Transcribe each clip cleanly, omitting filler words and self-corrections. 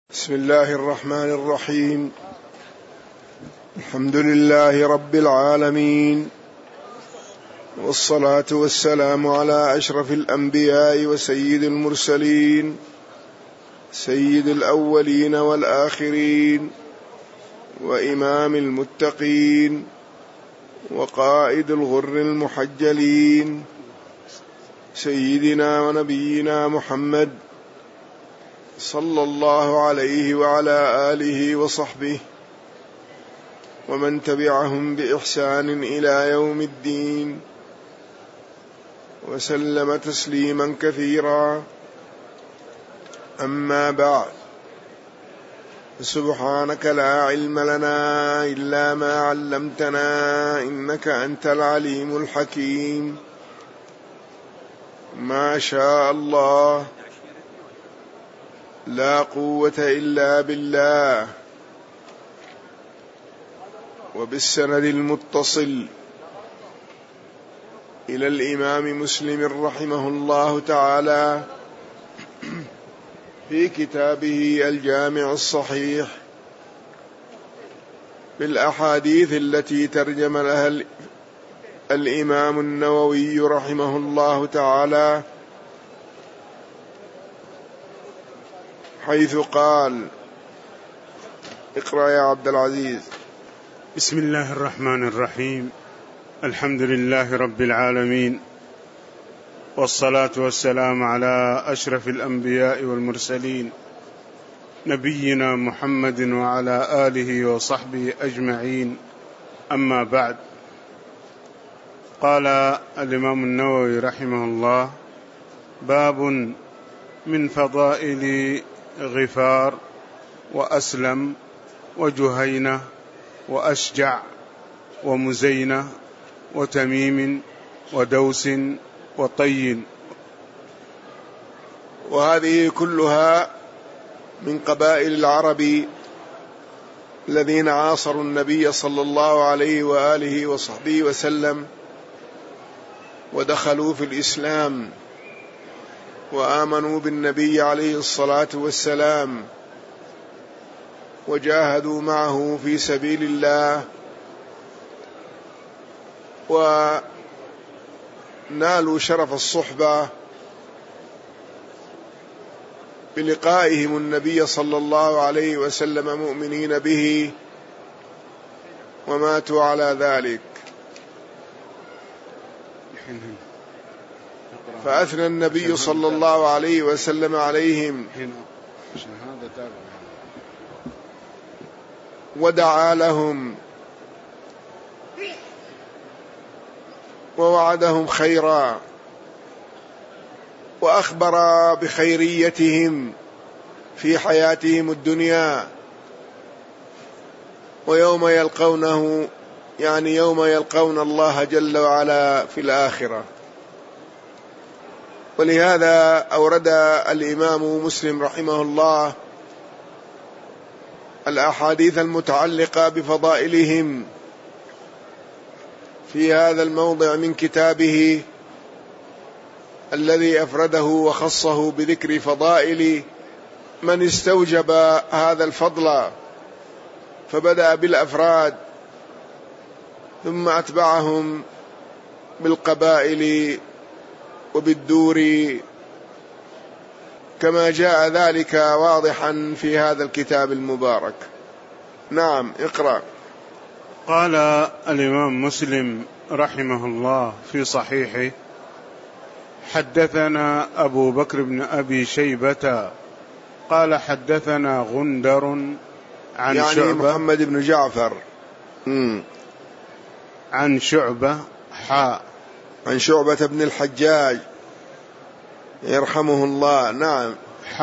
بسم الله الرحمن الرحيم. الحمد لله رب العالمين، والصلاة والسلام على أشرف الأنبياء وسيد المرسلين، سيد الأولين والآخرين، وإمام المتقين، وقائد الغر المحجلين، سيدنا ونبينا محمد صلى الله عليه وعلى آله وصحبه ومن تبعهم بإحسان إلى يوم الدين، وسلم تسليما كثيرا. أما بعد، سبحانك لا علم لنا إلا ما علمتنا إنك أنت العليم الحكيم. ما شاء الله، لا قوة إلا بالله. وبالسند المتصل إلى الإمام مسلم رحمه الله تعالى في كتابه الجامع الصحيح بالأحاديث التي ترجم لها الإمام النووي رحمه الله تعالى، حيث قال: اقرأ يا عبد العزيز. بسم الله الرحمن الرحيم. الحمد لله رب العالمين، والصلاة والسلام على أشرف الأنبياء والمرسلين، نبينا محمد وعلى آله وصحبه أجمعين. أما بعد، قال الإمام النووي رحمه الله: باب من فضائل غفار وأسلم وجهينة وأشجع ومزينة وتميم ودوس وطي. وهذه كلها من قبائل العرب الذين عاصروا النبي صلى الله عليه وآله وصحبه وسلم، ودخلوا في الإسلام وآمنوا بالنبي عليه الصلاة والسلام، وجاهدوا معه في سبيل الله، ونالوا شرف الصحبة بلقائهم النبي صلى الله عليه وسلم مؤمنين به، وماتوا على ذلك. فأثنى النبي صلى الله عليه وسلم عليهم ودعا لهم ووعدهم خيرا، وأخبر بخيريتهم في حياتهم الدنيا، ويوم يلقونه، يعني يوم يلقون الله جل وعلا في الآخرة. ولهذا أورد الإمام مسلم رحمه الله الأحاديث المتعلقة بفضائلهم في هذا الموضع من كتابه الذي أفرده وخصه بذكر فضائل من استوجب هذا الفضل، فبدأ بالأفراد ثم أتبعهم بالقبائل وبالدور، كما جاء ذلك واضحا في هذا الكتاب المبارك. نعم، اقرأ. قال الإمام مسلم رحمه الله في صحيحه: حدثنا أبو بكر بن أبي شيبة قال حدثنا غندر عن يعني شعبة، محمد بن جعفر، عن شعبة عن شعبة بن الحجاج يرحمه الله. نعم،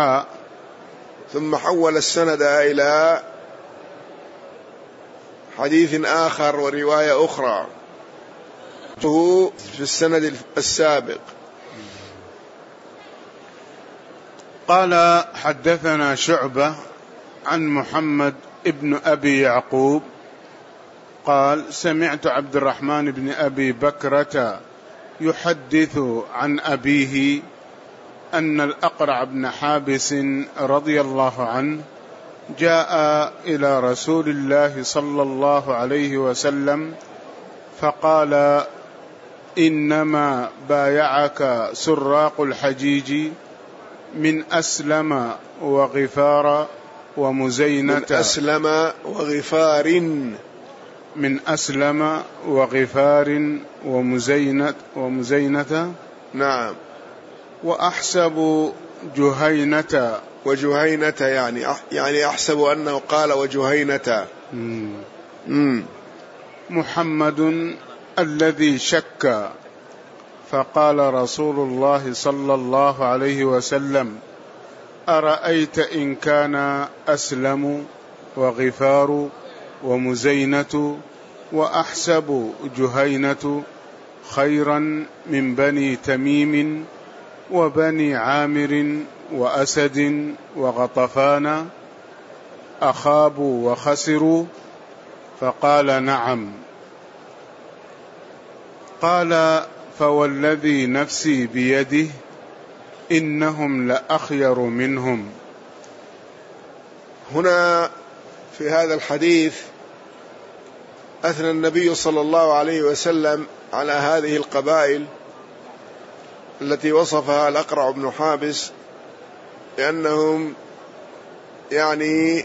ثم حول السند إلى حديث آخر ورواية أخرى في السند السابق. قال: حدثنا شعبة عن محمد ابن أبي يعقوب قال: سمعت عبد الرحمن بن أبي بكرة يحدث عن أبيه أن الأقرع بن حابس رضي الله عنه جاء إلى رسول الله صلى الله عليه وسلم فقال: إنما بايعك سراق الحجيج من أسلم وغفار ومزينة. من أسلم وغفار ومزينة. نعم. وأحسب جهينة. وجهينة يعني أحسب أنه قال وجهينة. محمد الذي شك. فقال رسول الله صلى الله عليه وسلم: أرأيت إن كان أسلم وغفار ومزينة وأحسب جهينة خيرا من بني تميم وبني عامر وأسد وغطفان أخابوا وخسروا؟ فقال: نعم. قال: فوالذي نفسي بيده إنهم لأخير منهم. هنا في هذا الحديث أثنى النبي صلى الله عليه وسلم على هذه القبائل التي وصفها الأقرع بن حابس لأنهم يعني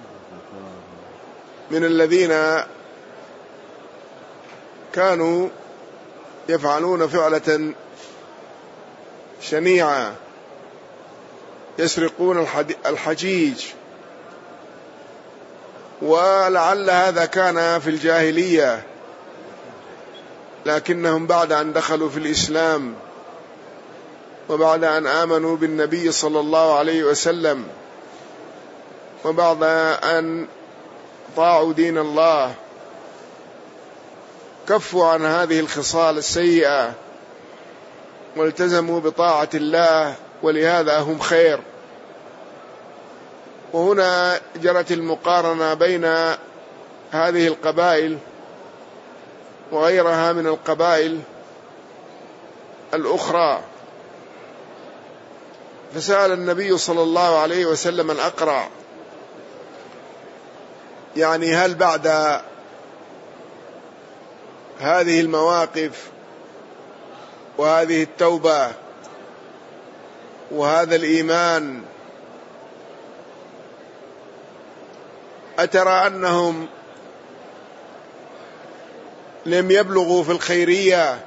من الذين كانوا يفعلون فعلة شنيعة، يسرقون الحجيج، ولعل هذا كان في الجاهلية، لكنهم بعد أن دخلوا في الإسلام وبعد أن آمنوا بالنبي صلى الله عليه وسلم وبعد أن طاعوا دين الله كفوا عن هذه الخصال السيئة والتزموا بطاعة الله، ولهذا هم خير. وهنا جرت المقارنة بين هذه القبائل وغيرها من القبائل الأخرى. فسأل النبي صلى الله عليه وسلم الأقرع يعني هل بعد هذه المواقف وهذه التوبة وهذا الإيمان أترى أنهم لم يبلغوا في الخيرية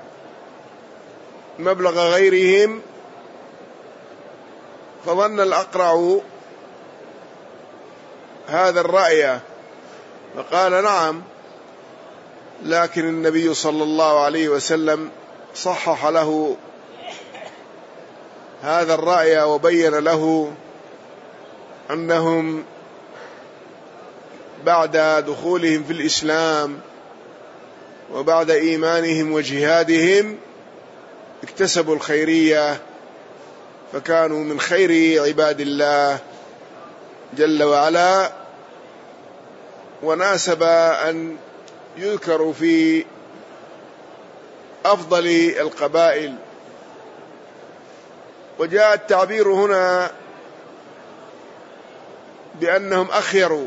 مبلغ غيرهم؟ فظن الأقرع هذا الرأي فقال: نعم. لكن النبي صلى الله عليه وسلم صحح له هذا الرأي وبين له أنهم بعد دخولهم في الإسلام وبعد إيمانهم وجهادهم اكتسبوا الخيرية فكانوا من خير عباد الله جل وعلا، وناسب أن يذكروا في أفضل القبائل. وجاء التعبير هنا بأنهم أخيروا،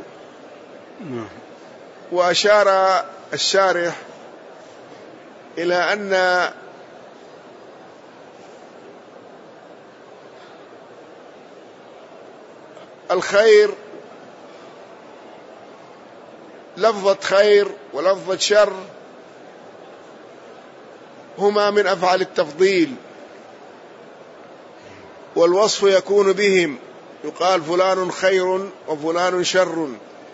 وأشار الشارح إلى أن الخير لفظة خير ولفظة شر هما من أفعال التفضيل، والوصف يكون بهم، يقال فلان خير وفلان شر.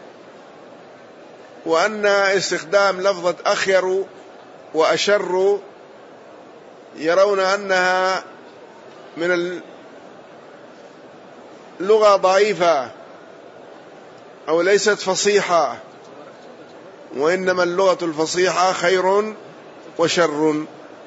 وأن استخدام لفظة أخير وأشر يرون أنها من اللغة ضعيفة أو ليست فصيحة، وإنما اللغة الفصيحة خير وشر.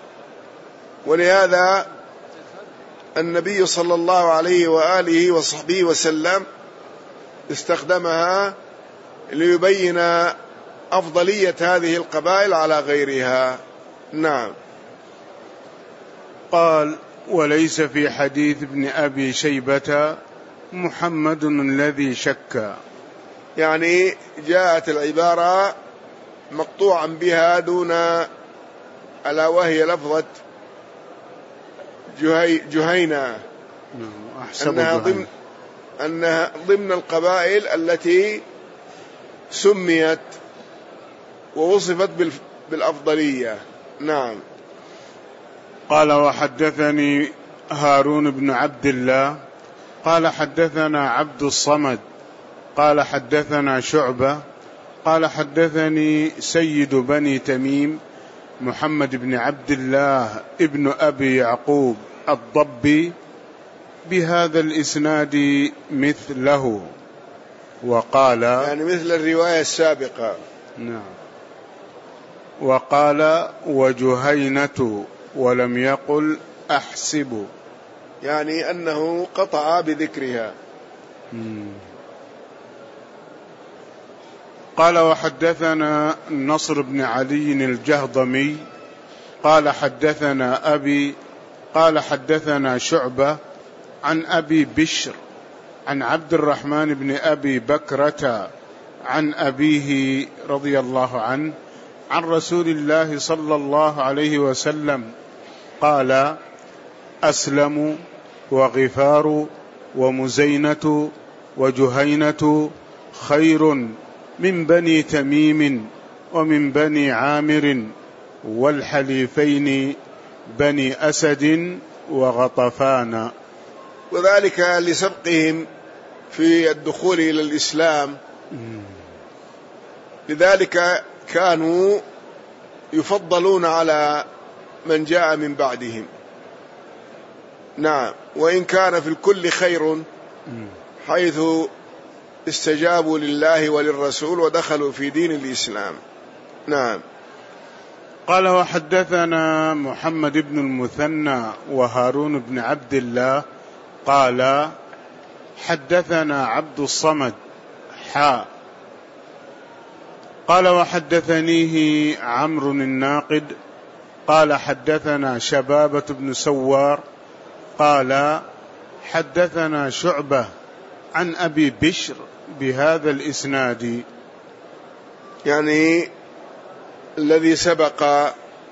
ولهذا النبي صلى الله عليه وآله وصحبه وسلم استخدمها ليبين أفضلية هذه القبائل على غيرها. نعم. قال: وليس في حديث ابن أبي شيبة محمد الذي شك. يعني جاءت العبارة مقطوعا بها دون، ألا وهي لفظة جهينة، أنها ضمن القبائل التي سميت ووصفت بالأفضلية. نعم. قال وحدثني هارون بن عبد الله قال حدثنا عبد الصمد قال حدثنا شعبة قال حدثني سيد بني تميم محمد بن عبد الله ابن أبي يعقوب الضبي بهذا الإسناد مثله، وقال يعني مثل الرواية السابقة. نعم. وقال وجهينة ولم يقل أحسب، يعني أنه قطع بذكرها. قال وحدثنا نصر بن علي الجهضمي قال حدثنا أبي قال حدثنا شعبة عن أبي بشر عن عبد الرحمن بن أبي بكرة عن أبيه رضي الله عنه عن رسول الله صلى الله عليه وسلم قال أسلم وغفار ومزينة وجهينة خير من بني تميم ومن بني عامر والحليفين بني أسد وغطفان. وذلك لسبقهم في الدخول إلى الإسلام، لذلك كانوا يفضلون على من جاء من بعدهم. نعم. وإن كان في الكل خير، حيث استجابوا لله وللرسول ودخلوا في دين الإسلام. نعم. قال وحدثنا محمد بن المثنى وهارون بن عبد الله قال حدثنا عبد الصمد قال وحدثنيه عمرو الناقد قال حدثنا شبابة بن سوار قال حدثنا شعبة عن أبي بشر بهذا الإسناد، يعني الذي سبق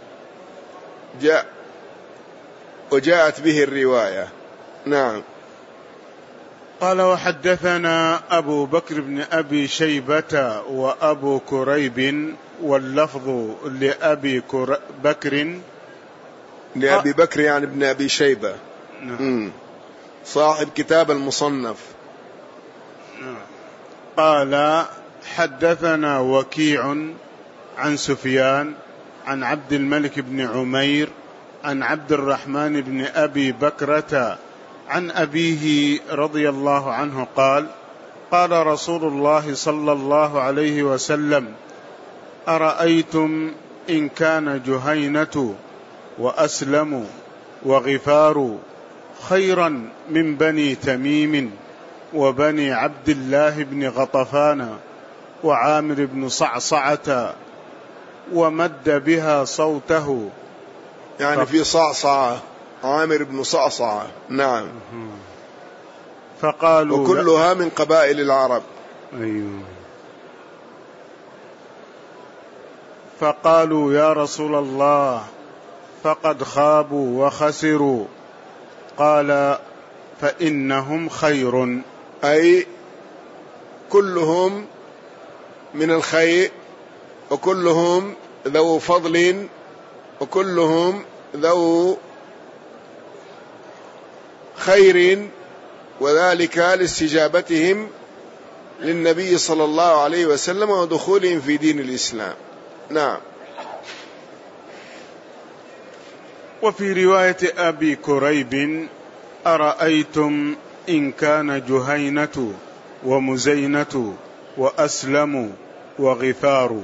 وجاءت به الرواية. نعم. قال وحدثنا أبو بكر بن أبي شيبة وأبو كريب واللفظ لأبي بكر يعني ابن أبي شيبة. نعم. صاحب كتاب المصنف. قال حدثنا وكيع عن سفيان عن عبد الملك بن عمير عن عبد الرحمن بن أبي بكرة عن أبيه رضي الله عنه قال قال رسول الله صلى الله عليه وسلم أرأيتم إن كان جهينة وأسلم وغفار خيرا من بني تميم وبني عبد الله بن غطفان وعامر بن صعصعة ومد بها صوته، يعني في صعصعة عامر بن صعصعة. نعم. فقالوا وكلها من قبائل العرب. أيوه. فقالوا يا رسول الله فقد خابوا وخسروا، قال فإنهم خير، أي كلهم من الخير، وكلهم ذو فضل، وكلهم ذو خير، وذلك لاستجابتهم للنبي صلى الله عليه وسلم ودخولهم في دين الإسلام. نعم. وفي رواية أبي كريب أرأيتم إن كان جهينة ومزينة وأسلم وغفار.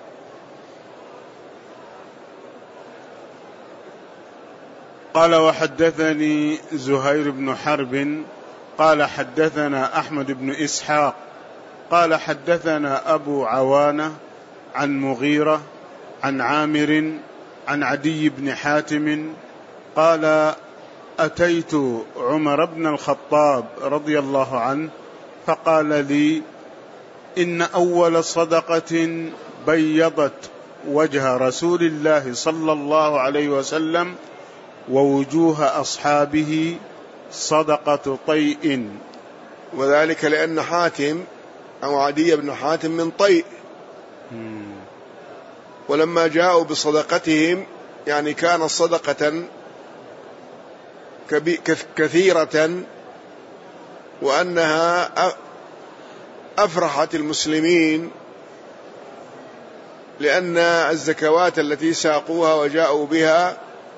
قال وحدثني زهير بن حرب قال حدثنا أحمد بن إسحاق قال حدثنا أبو عوانة عن مغيرة عن عامر عن عدي بن حاتم قال أتيت عمر بن الخطاب رضي الله عنه فقال لي إن أول صدقة بيضت وجه رسول الله صلى الله عليه وسلم ووجوه أصحابه صدقة طيء. وذلك لأن حاتم أو عدي بن حاتم من طيء، ولما جاءوا بصدقتهم يعني كانت صدقة كثيرة، وأنها أفرحت المسلمين، لأن الزكوات التي ساقوها وجاءوا بها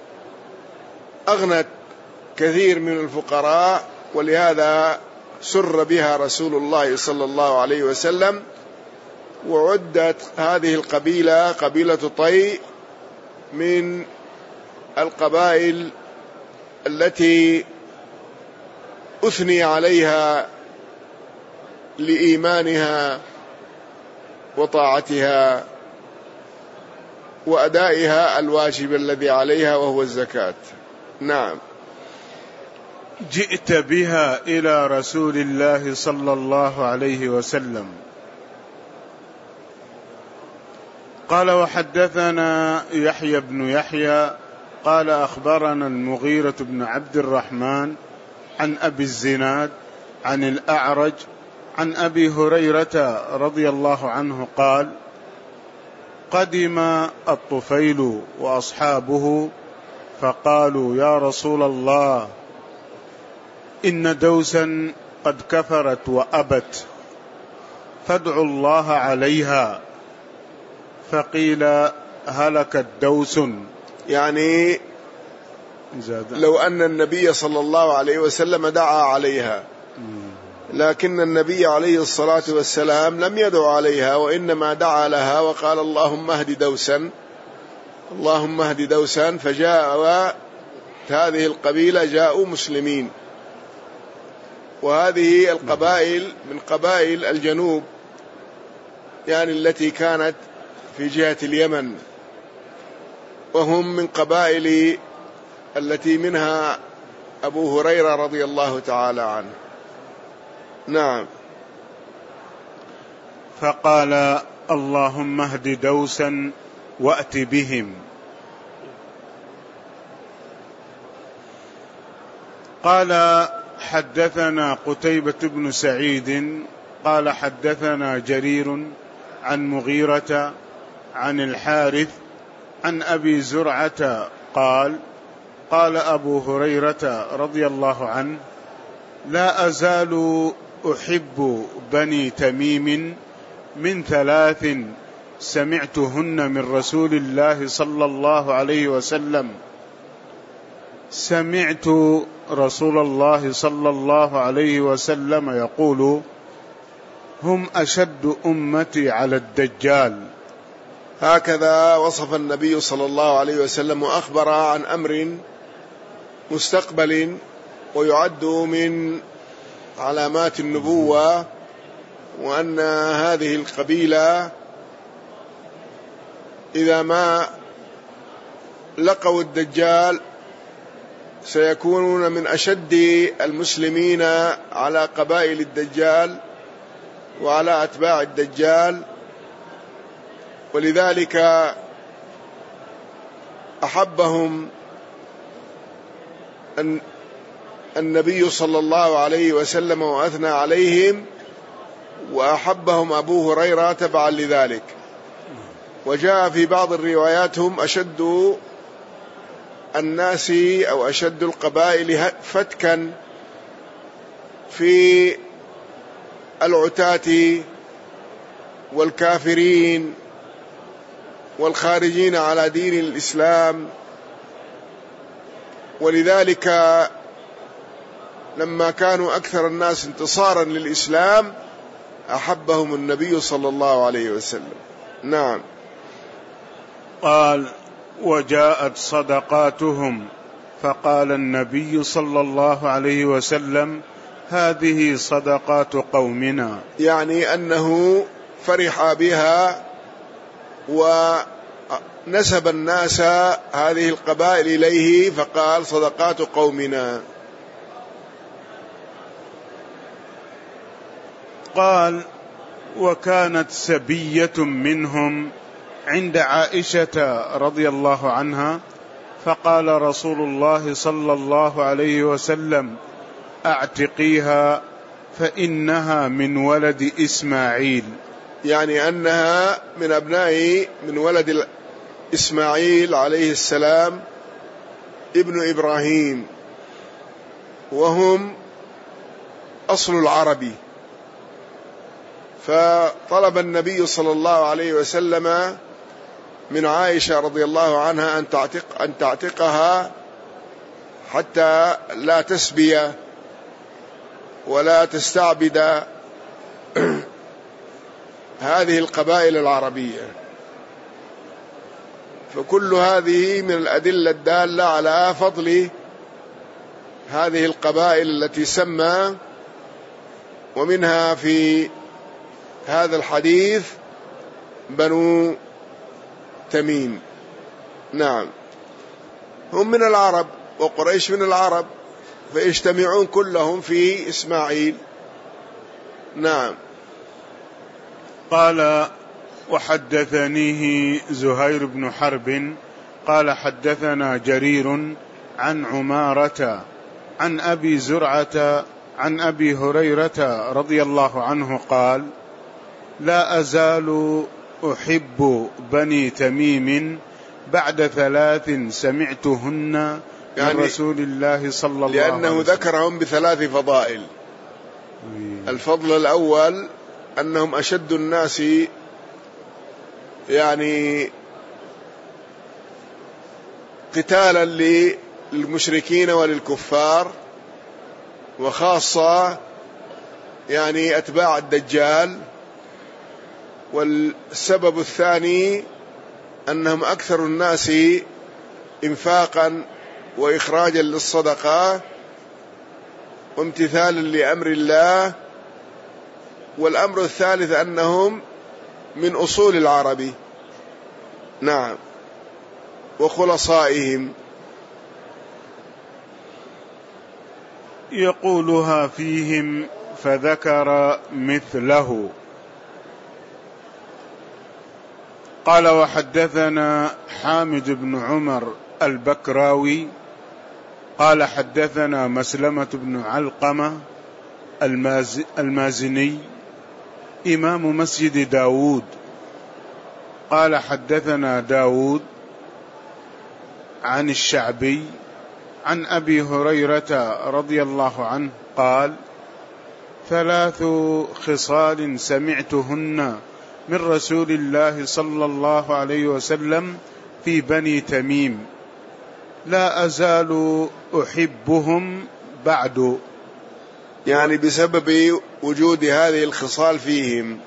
أغنت كثير من الفقراء، ولهذا سر بها رسول الله صلى الله عليه وسلم. وعدت هذه القبيلة قبيلة طيء من القبائل التي أثني عليها لإيمانها وطاعتها وأدائها الواجب الذي عليها وهو الزكاة. نعم. جئت بها إلى رسول الله صلى الله عليه وسلم. قال وحدثنا يحيى بن يحيى قال أخبرنا المغيرة بن عبد الرحمن عن أبي الزناد عن الأعرج عن أبي هريرة رضي الله عنه قال قدم الطفيل وأصحابه فقالوا يا رسول الله إن دوسا قد كفرت وأبت فادعوا الله عليها، فقيل هلكت دوس، يعني لو أن النبي صلى الله عليه وسلم دعا عليها، لكن النبي عليه الصلاة والسلام لم يدعو عليها، وإنما دعا لها وقال اللهم اهد دوسا اللهم اهد دوسا، فجاء هذه القبيلة جاءوا مسلمين. وهذه القبائل من قبائل الجنوب، يعني التي كانت في جهة اليمن، وهم من قبائل التي منها أبو هريرة رضي الله تعالى عنه. نعم. فقال اللهم اهد دوسا وأت بهم. قال حدثنا قتيبة بن سعيد قال حدثنا جرير عن مغيرة عن الحارث عن أبي زرعة قال قال أبو هريرة رضي الله عنه لا أزال أحب بني تميم من ثلاث سمعتهن من رسول الله صلى الله عليه وسلم. سمعت رسول الله صلى الله عليه وسلم يقول هم أشد أمتي على الدجال. هكذا وصف النبي صلى الله عليه وسلم وأخبر عن أمر مستقبل ويعد من علامات النبوة، وأن هذه القبيلة إذا ما لقوا الدجال سيكونون من أشد المسلمين على قبائل الدجال وعلى أتباع الدجال. ولذلك أحبهم النبي صلى الله عليه وسلم وأثنى عليهم، وأحبهم أبو هريرة تبعا لذلك. وجاء في بعض الروايات هم أشد الناس أو أشد القبائل فتكا في العتاة والكافرين والخارجين على دين الإسلام. ولذلك لما كانوا أكثر الناس انتصارا للإسلام أحبهم النبي صلى الله عليه وسلم. نعم. قال وجاءت صدقاتهم فقال النبي صلى الله عليه وسلم هذه صدقات قومنا، يعني أنه فرح بها ونسب الناس هذه القبائل إليه، فقال صدقات قومنا. قال وكانت سبية منهم عند عائشة رضي الله عنها، فقال رسول الله صلى الله عليه وسلم: أعتقيها فإنها من ولد إسماعيل، يعني أنها من ولد إسماعيل عليه السلام ابن إبراهيم، وهم أصل العربي. فطلب النبي صلى الله عليه وسلم من عائشة رضي الله عنها أن تعتقها حتى لا تسبي ولا تستعبد هذه القبائل العربية. فكل هذه من الأدلة الدالة على فضل هذه القبائل التي سمى، ومنها في هذا الحديث بنو تميم. نعم، هم من العرب وقريش من العرب، فيجتمعون كلهم في إسماعيل. نعم. قال: وحدثنيه زهير بن حرب قال حدثنا جرير عن عمارة عن أبي زرعة عن أبي هريرة رضي الله عنه قال: لا أزال أحب بني تميم بعد 3 سمعتهن من رسول الله صلى الله عليه وسلم، لأنه ذكرهم ب3 فضائل. الفضل الأول أنهم أشد الناس يعني قتالا للمشركين وللكفار، وخاصة يعني أتباع الدجال. والسبب الثاني أنهم أكثر الناس إنفاقا وإخراجا للصدقة وامتثالا لأمر الله. والأمر الثالث أنهم من أصول العرب. نعم، وخلصائهم. يقولها فيهم فذكر مثله. قال: وحدثنا حامد بن عمر البكراوي قال حدثنا مسلمة بن علقمة المازني إمام مسجد داود قال حدثنا داود عن الشعبي عن أبي هريرة رضي الله عنه قال: 3 خصال سمعتهن من رسول الله صلى الله عليه وسلم في بني تميم لا أزال أحبهم بعد، يعني بسبب وجود هذه الخصال فيهم.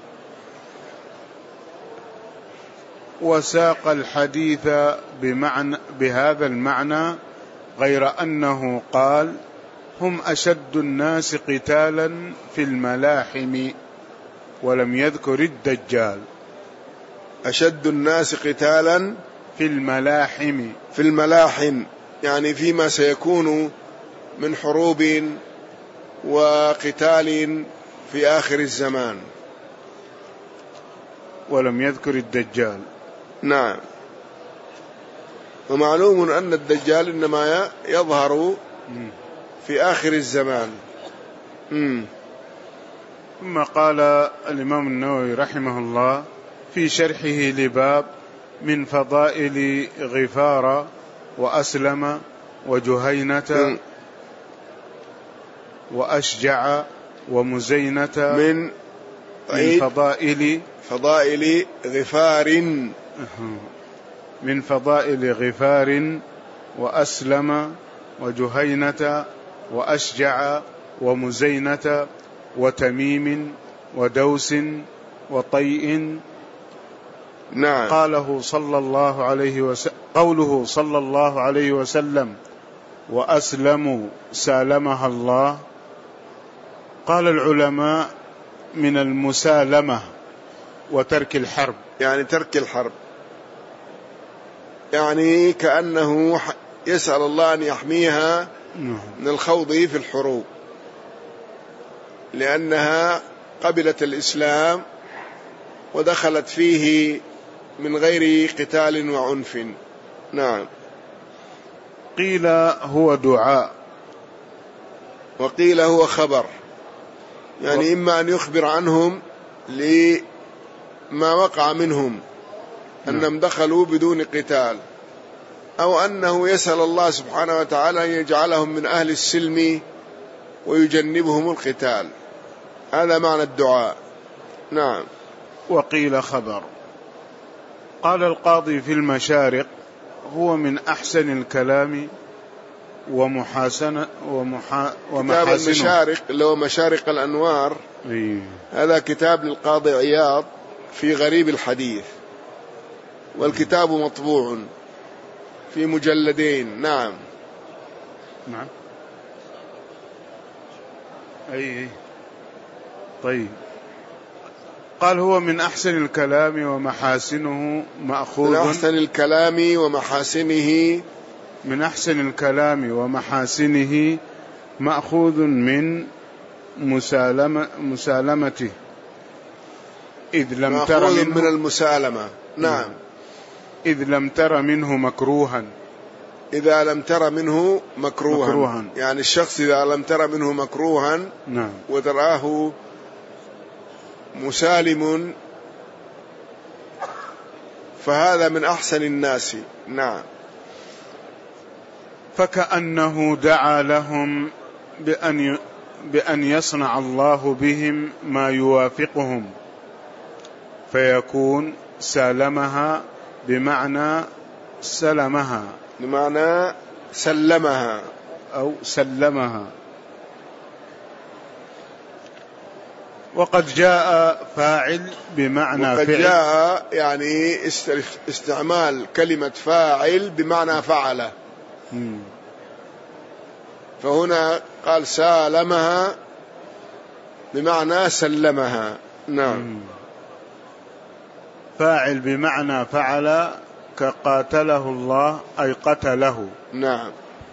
وساق الحديث بهذا المعنى، غير أنه قال: هم أشد الناس قتالا في الملاحم، ولم يذكر الدجال. أشد الناس قتالا في الملاحم، في الملاحم يعني فيما سيكون من حروب وقتال في آخر الزمان، ولم يذكر الدجال. نعم. ومعلوم أن الدجال إنما يظهر في آخر الزمان. ثم قال الإمام النووي رحمه الله في شرحه لباب من فضائل غفار وأسلم وجهينة وأشجع ومزينة من فضائل غفار، من فضائل غفار وأسلم وجهينة وأشجع ومزينة وتميم ودوس وطيء. نعم. قوله صلى الله عليه وسلم: وأسلم سالمها الله. قال العلماء: من المسالمة وترك الحرب، يعني ترك الحرب، يعني كأنه يسأل الله أن يحميها من الخوض في الحروب، لأنها قبلت الإسلام ودخلت فيه من غير قتال وعنف. نعم. قيل هو دعاء وقيل هو خبر، يعني إما أن يخبر عنهم لما وقع منهم أنهم دخلوا بدون قتال، أو أنه يسأل الله سبحانه وتعالى أن يجعلهم من أهل السلم ويجنبهم القتال. هذا معنى الدعاء. نعم. وقيل خبر. قال القاضي في المشارق: هو من أحسن الكلام ومحاسنة كتاب المشارق اللي هو مشارق الأنوار، هذا كتاب للقاضي عياض في غريب الحديث، والكتاب مطبوع في مجلدين. نعم. نعم. أي. طيب. قال هو من أحسن الكلام ومحاسنه مأخوذ. من أحسن الكلام ومحاسنه، من أحسن الكلام ومحاسنه مأخوذ من مسالمته إذ لم تر منه، من المسالمة. نعم. إذ لم تر منه مكروها. إذا لم تر منه مكروها. يعني الشخص إذا لم تر منه مكروها، نعم، وتراه مسالم، فهذا من أحسن الناس. نعم. فكأنه دعا لهم بأن يصنع الله بهم ما يوافقهم، فيكون سالمها بمعنى سلمها، بمعنى سلمها أو سلمها. وقد جاء فاعل بمعنى وقد فعل. جاء يعني استعمال كلمة فاعل بمعنى فعل. فهنا قال سالمها بمعنى سلمها. نعم. فاعل بمعنى فعل، كقاتله الله أي قتله. نعم.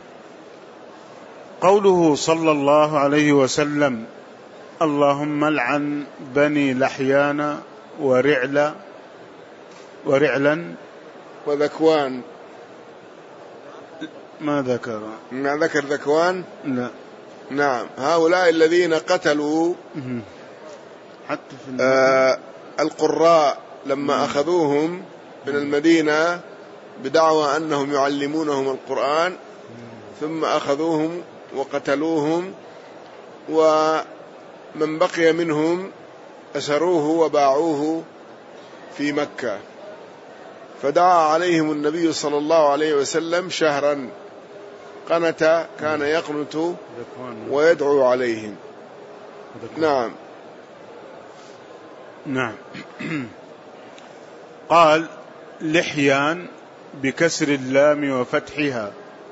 قوله صلى الله عليه وسلم: اللهم لعن بني لحيان ورعلا وذكوان. ما ذكر ذكوان؟ لا. نعم. هؤلاء الذين قتلوا حتى في القراء لما أخذوهم من المدينة بدعوى أنهم يعلمونهم القرآن، ثم أخذوهم وقتلوهم، ومن بقي منهم أسروه وباعوه في مكة. فدعا عليهم النبي صلى الله عليه وسلم شهرا قنت، كان يقنت ويدعو عليهم. نعم. نعم. قال لحيان بكسر اللام وفتحها،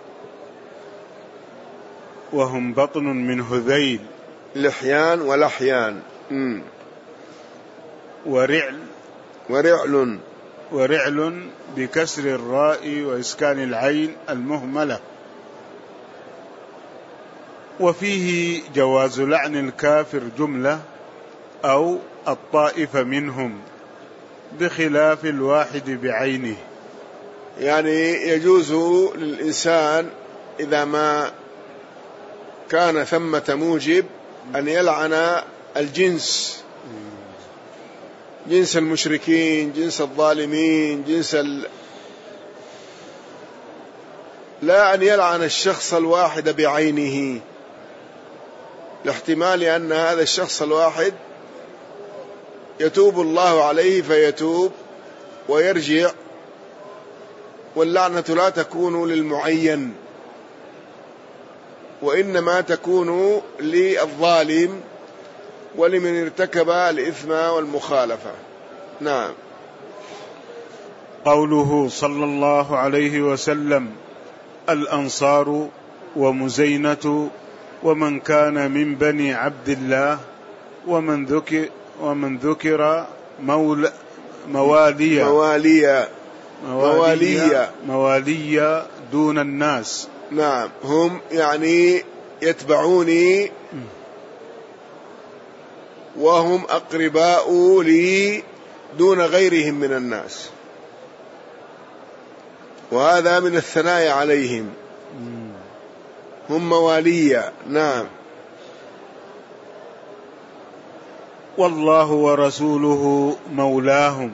وهم بطن من هذيل. لحيان ولحيان. ورعل بكسر الراء وإسكان العين المهملة. وفيه جواز لعن الكافر جملة أو الطائفة منهم، بخلاف الواحد بعينه. يعني يجوز للإنسان إذا ما كان ثمة موجب أن يلعن الجنس، جنس المشركين، جنس الظالمين، لا أن يلعن الشخص الواحد بعينه، لاحتمال أن هذا الشخص الواحد يتوب الله عليه فيتوب ويرجع، واللعنة لا تكون للمعين، وإنما تكون للظالم ولمن ارتكب الإثم والمخالفة. نعم. قوله صلى الله عليه وسلم: الأنصار ومزينة ومن كان من بني عبد الله ومن ذكر مواليا دون الناس. نعم. هم يعني يتبعوني وهم أقرباء لي دون غيرهم من الناس، وهذا من الثناء عليهم، هم موالي. نعم. والله ورسوله مولاهم،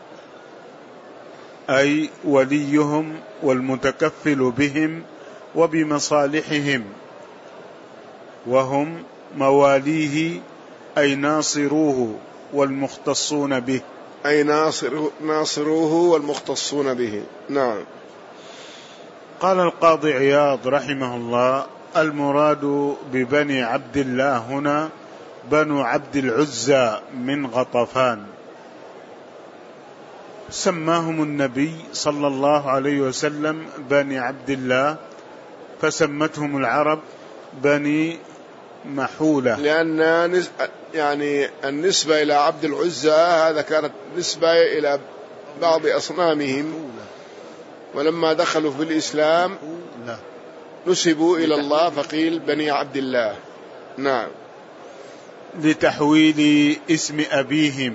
أي وليهم والمتكفل بهم وبمصالحهم، وهم مواليه أي ناصروه والمختصون به، أي ناصروه والمختصون به. نعم. قال القاضي عياض رحمه الله: المراد ببني عبد الله هنا بنو عبد العزى من غطفان، سماهم النبي صلى الله عليه وسلم بني عبد الله، فسمتهم العرب بني محولة، لأن يعني النسبة إلى عبد العزى هذا كانت نسبة إلى بعض أصنامهم، ولما دخلوا في الإسلام نسبوا إلى الله فقيل بني عبد الله. نعم. لتحويل اسم أبيهم.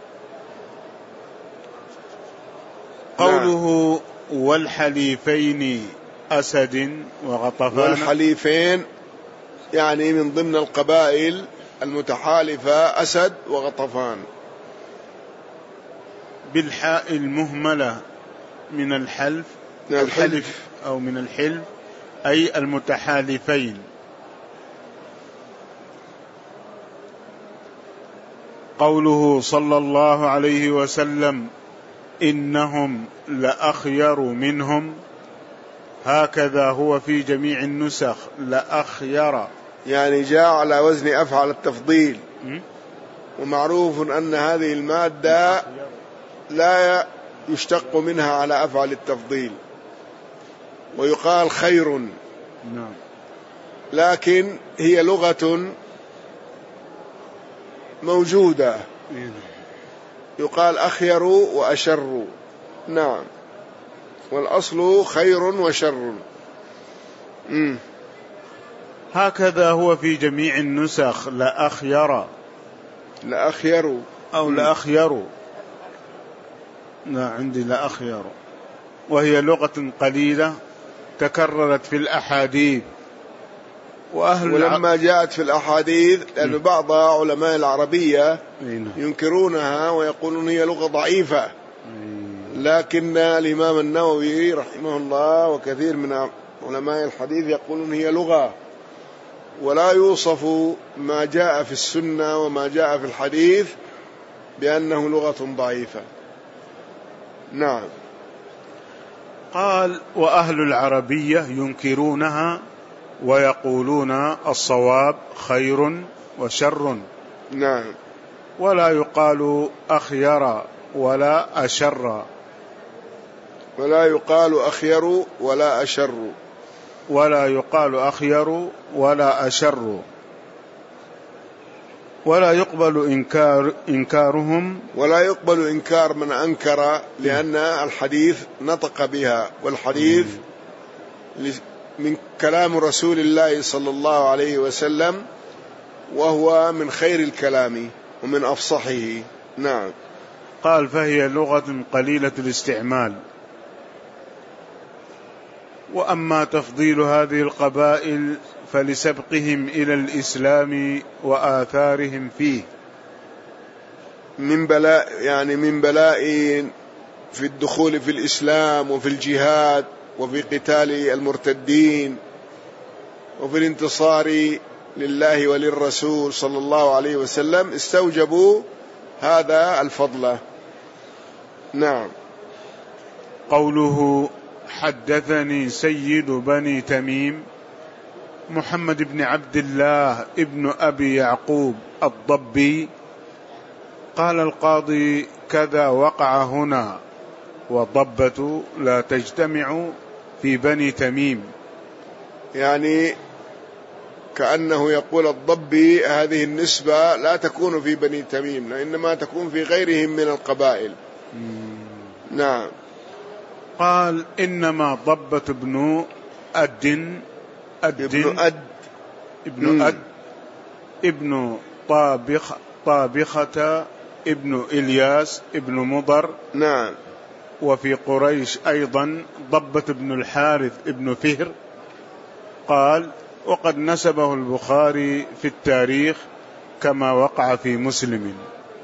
قوله والحليفين أسد وغطفان، والحليفين يعني من ضمن القبائل المتحالفة أسد وغطفان، بالحاء المهملة من الحلف، الحلف أو من الحلف، أي المتحالفين. قوله صلى الله عليه وسلم إنهم لأخير منهم، هكذا هو في جميع النسخ، لأخير، يعني جاء على وزن أفعل التفضيل، ومعروف أن هذه المادة لا يشتق منها على أفعل التفضيل، ويقال خير، لكن هي لغة موجودة، يقال أخير وأشر. نعم. والأصل خير وشر. هكذا هو في جميع النسخ، لأخير، لأخير أو لأخير. لا، عندي لأخير، وهي لغة قليلة تكررت في الأحاديث، ولما جاءت في الأحاديث، لأن بعض علماء العربية ينكرونها ويقولون هي لغة ضعيفة، لكن الإمام النووي رحمه الله وكثير من علماء الحديث يقولون هي لغة، ولا يوصف ما جاء في السنة وما جاء في الحديث بأنه لغة ضعيفة. نعم. قال وأهل العربية ينكرونها ويقولون الصواب خير وشر. نعم. ولا يقال أخير ولا أشر، ولا يقال أخير ولا أشر، ولا يقال أخير ولا أشر، ولا يقبل إنكارهم، ولا يقبل إنكار من أنكر، لأن الحديث نطق بها، والحديث من كلام رسول الله صلى الله عليه وسلم، وهو من خير الكلام ومن أفصحه. نعم. قال فهي لغة قليلة الاستعمال. وأما تفضيل هذه القبائل فلسبقهم إلى الإسلام وآثارهم فيه، من بلاء، يعني من بلاء في الدخول في الإسلام وفي الجهاد وفي قتال المرتدين وفي الانتصار لله وللرسول صلى الله عليه وسلم، استوجبوا هذا الفضل. نعم. قوله حدثني سيد بني تميم محمد بن عبد الله ابن أبي يعقوب الضبي، قال القاضي كذا وقع هنا، والضبة لا تجتمع في بني تميم، يعني كأنه يقول الضبي هذه النسبة لا تكون في بني تميم، إنما تكون في غيرهم من القبائل. نعم. قال إنما ضبة ابن أد ابن طابخة ابن إلياس ابن مضر. نعم. وفي قريش أيضا ضبة بن الحارث ابن فهر. قال: وقد نسبه البخاري في التاريخ كما وقع في مسلم،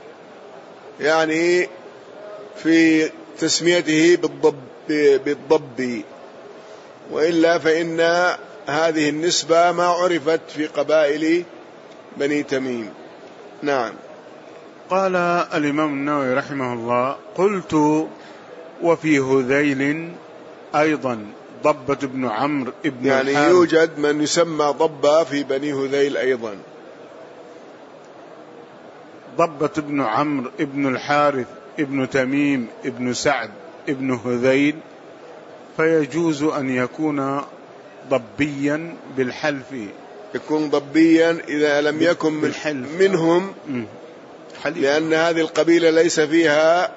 يعني في تسميته بالضب، وإلا فإن هذه النسبة ما عرفت في قبائل بني تميم. نعم. قال الإمام النووي رحمه الله: قلت: وفي هذيل أيضا ضبة بن عمرو ابن يعني الحارث. يوجد من يسمى ضبة في بني هذيل أيضا. ضبة بن عمرو ابن الحارث ابن تميم ابن سعد ابن هذيل، فيجوز أن يكون ضبيا بالحلف. يكون ضبيا إذا لم يكن منهم، لأن هذه القبيلة ليس فيها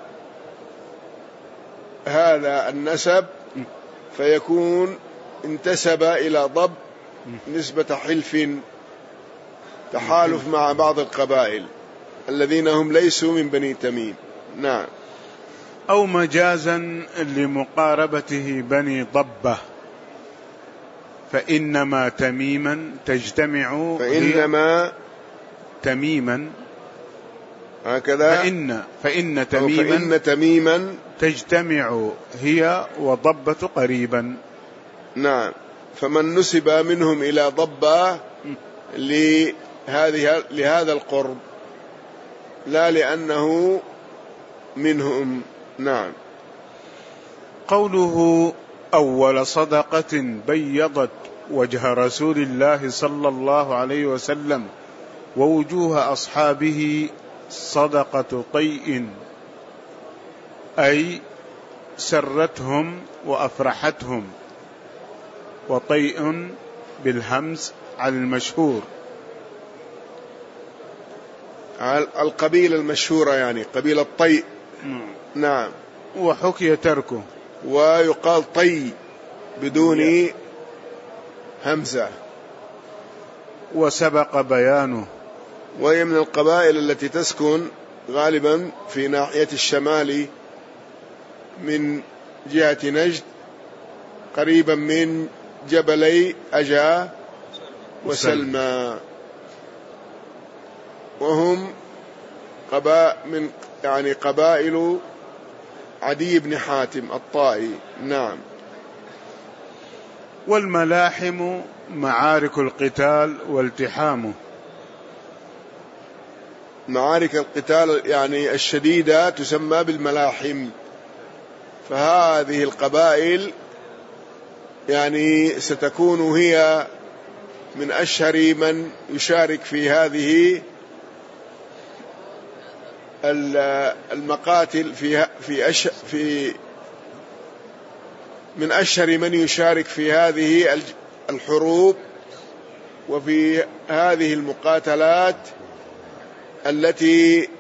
هذا النسب، فيكون انتسب إلى ضب نسبة حلف، تحالف مع بعض القبائل الذين هم ليسوا من بني تميم. نعم. أو مجازا لمقاربته بني ضبة، فإنما تميما تجتمع، فإنما تميما هكذا، فإن تميما تجتمع هي وضبة قريبا. نعم. فمن نسب منهم إلى ضبة لهذا القرب، لا لأنه منهم. نعم. قوله: أول صدقة بيضت وجه رسول الله صلى الله عليه وسلم ووجوه أصحابه صدقة طيء، أي سرتهم وأفرحتهم، وطيء بالهمز على المشهور، على القبيلة المشهورة، يعني قبيلة طيء. نعم. وحكي تركه، ويقال طي بدون همزة، وسبق بيانه. وهي من القبائل التي تسكن غالبا في ناحية الشمال من جهة نجد، قريبا من جبلي أجا وسلمى، وهم قبائل عدي بن حاتم الطائي. نعم. والملاحم معارك القتال والتحامه. معارك القتال يعني الشديدة تسمى بالملاحم، فهذه القبائل يعني ستكون هي من أشهر من يشارك في هذه المقاتل من أشهر من يشارك في هذه الحروب وفي هذه المقاتلات التي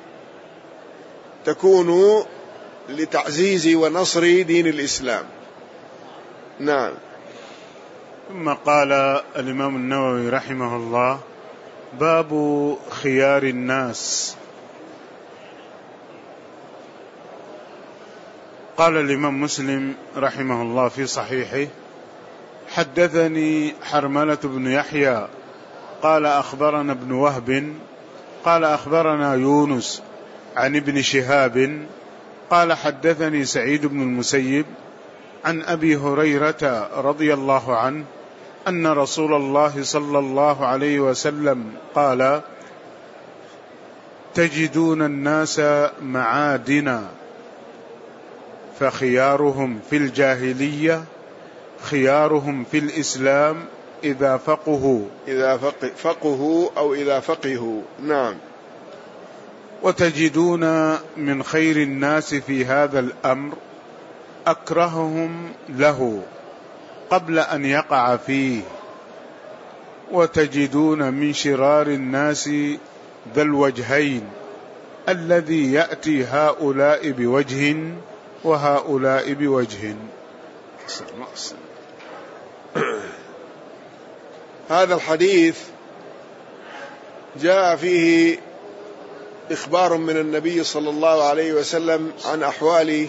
تكون لتعزيز ونصر دين الإسلام. نعم. ثم قال الإمام النووي رحمه الله: باب خيار الناس. قال الإمام مسلم رحمه الله في صحيحه: حدثني حرملة بن يحيى قال أخبرنا ابن وهب قال أخبرنا يونس عن ابن شهاب قال حدثني سعيد بن المسيب عن أبي هريرة رضي الله عنه أن رسول الله صلى الله عليه وسلم قال: تجدون الناس معادنا، فخيارهم في الجاهلية خيارهم في الإسلام إذا فقهوا أو إذا فقهوا. نعم. وتجدون من خير الناس في هذا الأمر أكرههم له قبل أن يقع فيه، وتجدون من شرار الناس ذا الوجهين الذي يأتي هؤلاء بوجه وهؤلاء بوجه. هذا الحديث جاء فيه إخبار من النبي صلى الله عليه وسلم عن أحوال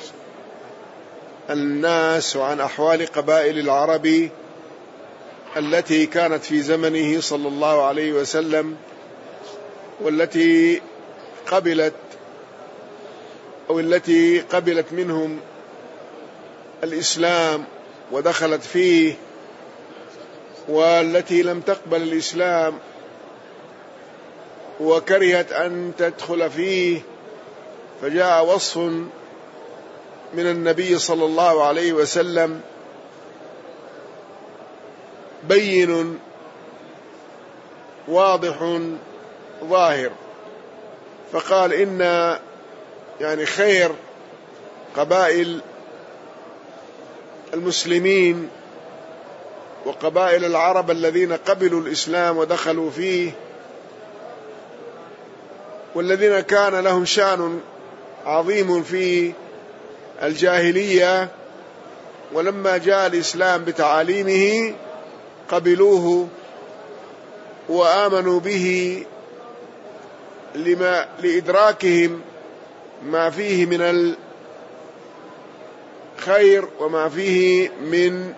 الناس وعن أحوال قبائل العرب التي كانت في زمنه صلى الله عليه وسلم، والتي قبلت منهم الإسلام ودخلت فيه، والتي لم تقبل الإسلام وكرهت أن تدخل فيه. فجاء وصف من النبي صلى الله عليه وسلم بين واضح ظاهر، فقال إن خير قبائل المسلمين وقبائل العرب الذين قبلوا الإسلام ودخلوا فيه، والذين كان لهم شأن عظيم في الجاهلية، ولما جاء الإسلام بتعاليمه قبلوه وآمنوا به لإدراكهم ما فيه من الخير وما فيه من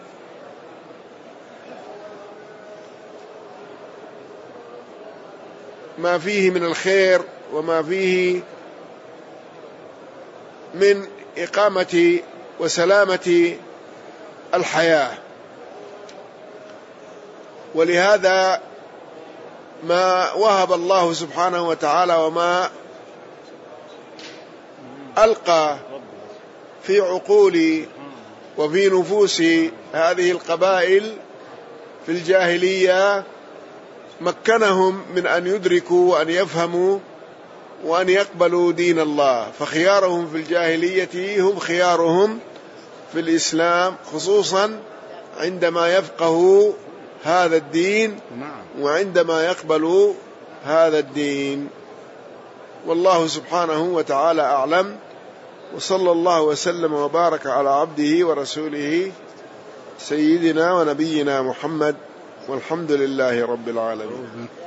الخير وما فيه من إقامة وسلامة الحياة. ولهذا ما وهب الله سبحانه وتعالى وما ألقى في عقول وفي نفوس هذه القبائل في الجاهلية مكنهم من أن يدركوا وأن يفهموا وأن يقبلوا دين الله. فخيارهم في الجاهلية هم خيارهم في الإسلام، خصوصا عندما يفقهوا هذا الدين وعندما يقبلوا هذا الدين. والله سبحانه وتعالى أعلم، وصلى الله وسلم وبارك على عبده ورسوله سيدنا ونبينا محمد، والحمد لله رب العالمين.